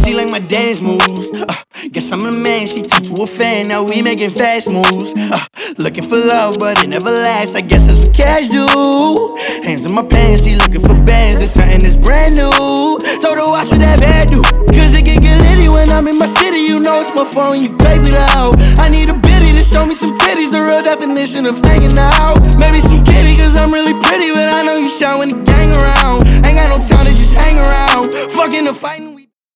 She like my dance moves. Guess I'm a man, she turned to a fan. Now we making fast moves. Looking for love, but it never lasts. I guess it's a casual. Hands in my pants, she looking for bands. It's something that's brand new. Told her watch what that bad do, cause it can get litty when I'm in my city. You know it's my phone, you baby loud. I need a biddy to show me some titties, the real definition of hanging out. Maybe some kitty, cause I'm really pretty, but I know you shine when the gang around. Ain't got no time to just hang around. Fucking the fighting.